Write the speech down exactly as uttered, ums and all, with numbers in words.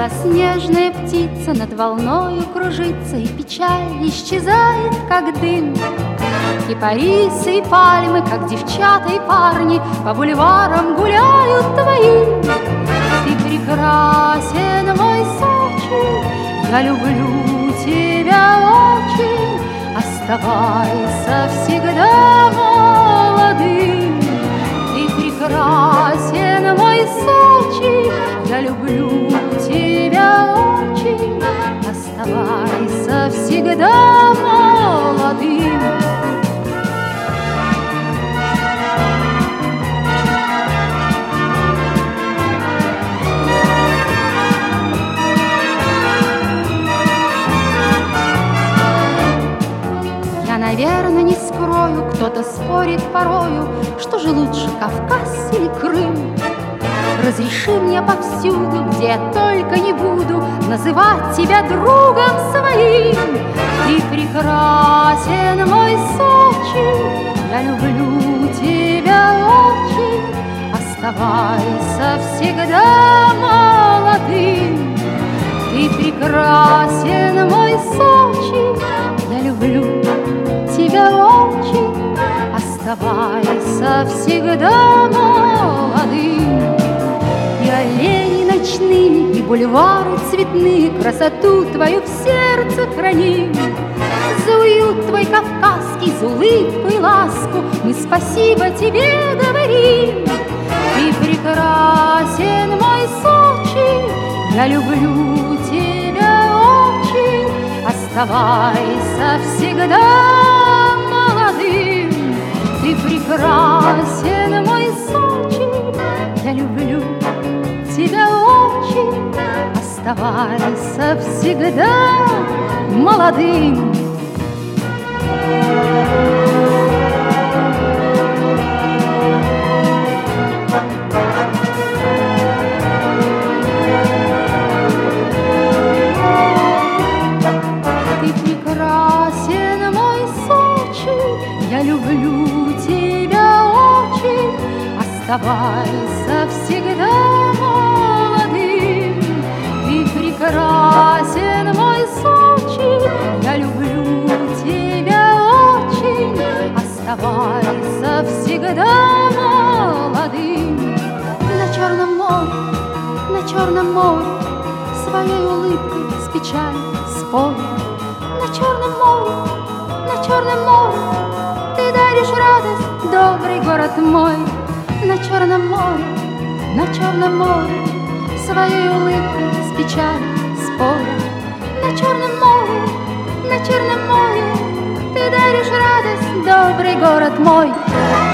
белоснежная птица над волною кружится, и печаль исчезает, как дым. Кипарисы и пальмы, как девчата и парни, по бульварам гуляют твои. Ты прекрасен, мой Сочи, я люблю тебя очень. Оставайся всегда молодым. Ты прекрасен, мой Сочи, я люблю тебя очень. Оставайся всегда молодым. Наверное, не скрою, кто-то спорит порою, что же лучше, Кавказ или Крым. Разреши мне повсюду, где я только не буду, называть тебя другом своим. Ты прекрасен, мой Сочи, я люблю тебя очень. Оставайся всегда молодым. Ты прекрасен, мой Сочи, я люблю тебя очень. Оставайся всегда молодым. И аллеи ночные, и бульвары цветные красоту твою в сердце храним. За уют твой кавказский, за улыбку и ласку мы спасибо тебе говорим. Ты прекрасен, мой Сочи, я люблю тебя очень. Оставайся всегда молодым. Ты прекрасен, мой Сочи, я люблю тебя очень. Оставайся всегда молодым. Я люблю тебя очень. Оставайся всегда молодым. Ты прекрасен, мой Сочи, я люблю тебя очень. Оставайся всегда молодым. На Черном море, на Черном море своей улыбкой с печалью спорим. На Черном море, на Черном море ты даришь радость, добрый город мой. На Черном море, на Черном море своей улыбкой с печалью спорим. На Черном море, на Черном море ты даришь радость, добрый город мой.